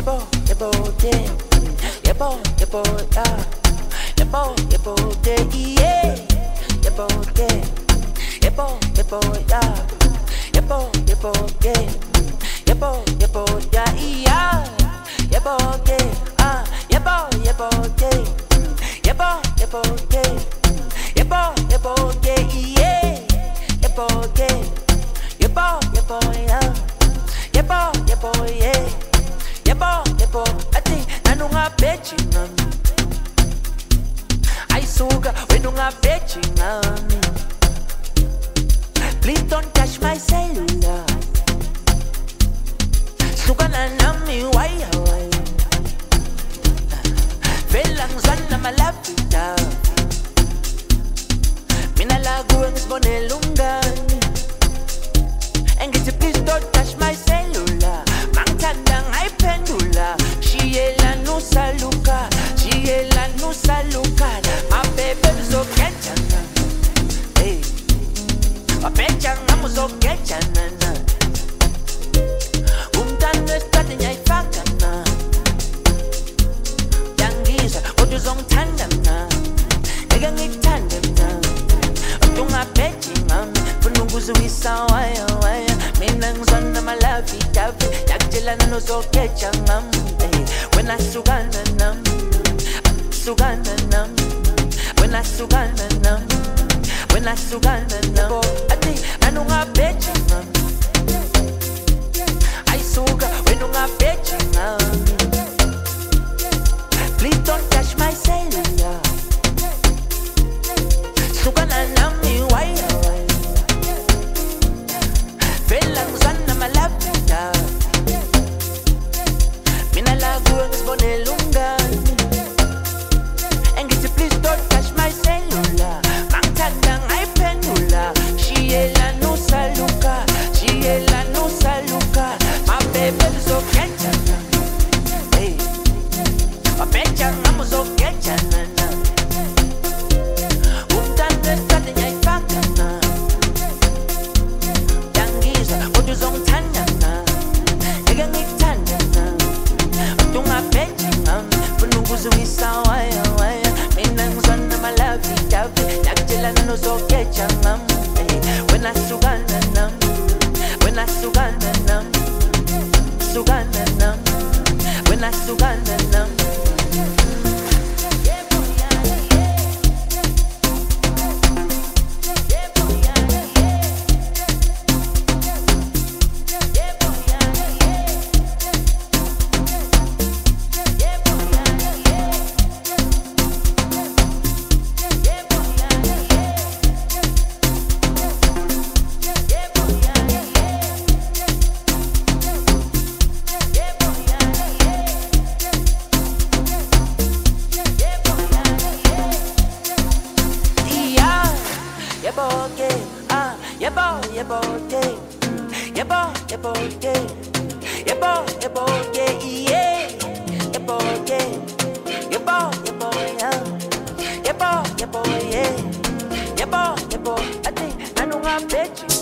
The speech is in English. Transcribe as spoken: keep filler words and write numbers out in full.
yebo, yebo, yeah. Yebo, yebo, yeah. Yebo, yebo, yeah. Yebo, yeah. Yebo, yebo, yeah. Yebo, yebo, yeah. Yebo, yebo, yeah, yeah. Yebo, yeah. Ah, yebo, yebo, yeah. Yebo, yebo, yeah. Yebo, yebo, yeah, yeah. Yebo, yeah. Yebo, yebo, yeah. Yebo, yebo, yeah. Yebo, yebo, ati nanunga bechi ngami. Aisuka wenunga bechi ngami. Please don't touch my cellular. Suka na nami waya waya. Velang sana malapita. Mina lagu ang sponelungani. And get you please don't touch my cellular. Mang tandang ay pendula. Shiela no saluka. Shiela no saluka. My baby so ketchana. Hey, my pechang amo so ketchana. Umtan nesta niya ifakana. Yangiza odu zong tandana. Egang itandana. Tunga pechingam. Pununguzu isawaya waya. Minang zona malavi tavi. Yakjela no so ketchangam. When I sugana nam, sugana nam. When I sugana nam, when I sugana nam. Ati anunga pechingam. I suga wenunga pechingam. Please don't touch my cellular. Sugana nam mi waya waya. Velang zana malapita. Mina lagu ang sponelungani. And get you please don't touch my cellular. Mang tandang ay pendula. Shiela no saluka. Shiela no saluka. My baby so ketchana. Hey, my pechang amo so ketchana. Untan nesta niya ifakana. Yangiza odu zong tandana. Egang itandana. Tunga pechingam. Pununguzu isawaya waya. Minang zona malavi tavi. Yakjela no so ketchangam. When I sugana nam. When I sugana nam. Sugana nam. When I sugana nam. Yebo, yeah, ah, yebo, yebo, yeah, yebo, yebo, yeah, yebo, yebo, yeah, yeah, yebo, yeah, yebo, yebo, yeah, yebo, yebo, yeah, yebo, yebo, ati, anunga bechi.